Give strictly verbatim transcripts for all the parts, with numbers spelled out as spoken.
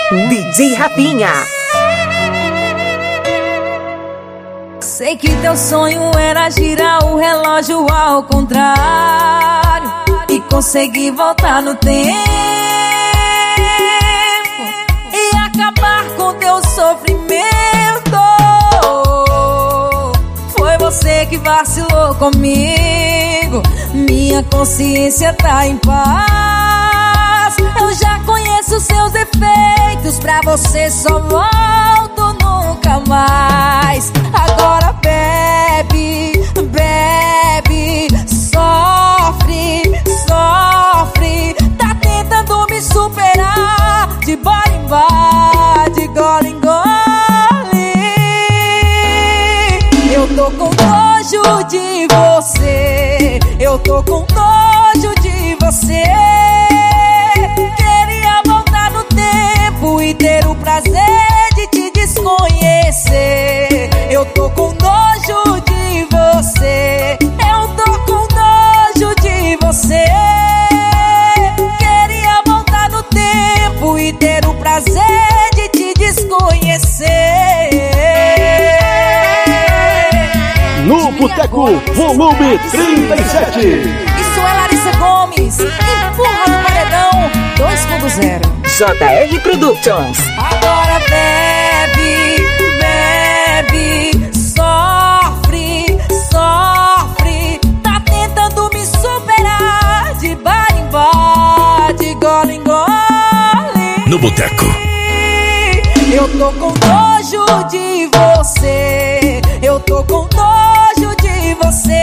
D J Rafinha. Sei que teu sonho era girar o relógio ao contrário e conseguir voltar no tempo e acabar com teu sofrimento. Foi você que vacilou comigo, minha consciência tá em paz. Eu já conheço seus defeitos, pra você só volto nunca mais. Agora bebe, bebe, sofre, sofre. Tá tentando me superar, de bola em bola, de gole em gole. Eu tô com nojo de você, eu tô com nojo de você. Queria voltar no tempo e ter o prazer de te desconhecer. Eu tô com nojo de você, eu tô com nojo de você. Queria voltar no tempo e ter o prazer de te desconhecer. No Boteco, volume trinta e sete. Isso é Larissa Gomes, empurra no paredão dois ponto zero. J R Productions. Agora bebe, bebe, sofre, sofre. Tá tentando me superar, de bar em bar, de gole em gole. No Boteco. Eu tô com nojo de você, eu tô com nojo de você.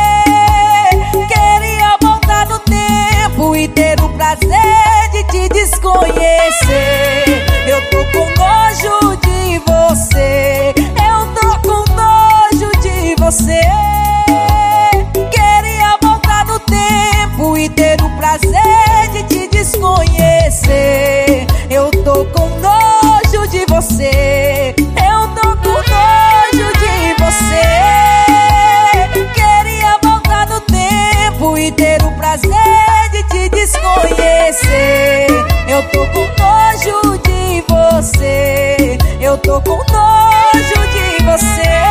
Queria voltar no tempo e ter o prazer de te desconhecer. Eu tô com nojo de você, eu tô com nojo de você. Queria voltar no tempo e ter o prazer de te desconhecer. Eu tô com nojo de você, eu tô com nojo de você. Queria voltar no tempo e ter o prazer de te desconhecer. Eu tô com nojo de você, eu tô com nojo de você.